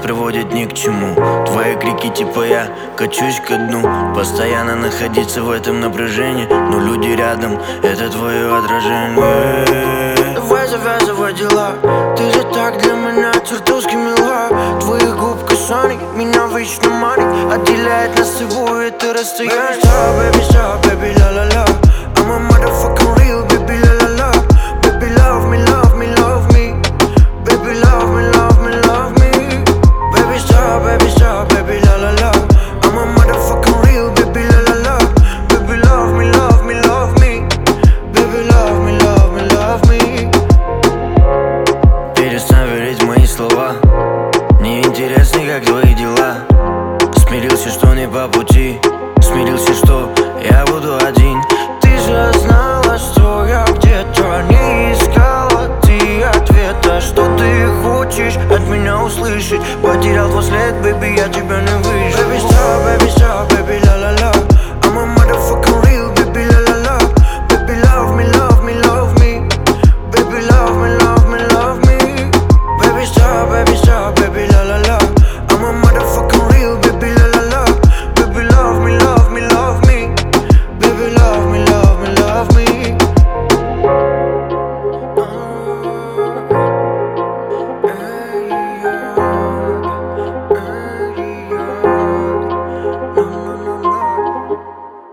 приводит ни к чему. Твои крики типа я качусь ко дну. Постоянно находиться в этом напряжении, но люди рядом, это твое отражение. Давай завязывай дела, ты же так для меня чертовски мила. Твоих губ касаний меня вечно манит, отделяет нас с тобой это расстояние. Baby stop, baby la la la, I'm a motherfucking real, baby la la la. Baby love me, love me, love me. Baby love me, love me, love me. Baby stop, baby la la la, I'm a motherfucking real, baby la la la. Baby love me, love me, love me. Baby love me, love me, love me. Перестань верить в мои слова, мне интересно, как твои дела. Смирился, что не по пути, смирился, что я буду один. Ты же знала, что я где-то не искала ты ответа. Что ты хочешь от меня услышать? Потерял твой след, baby, я тебя не выживу. Baby stop, baby la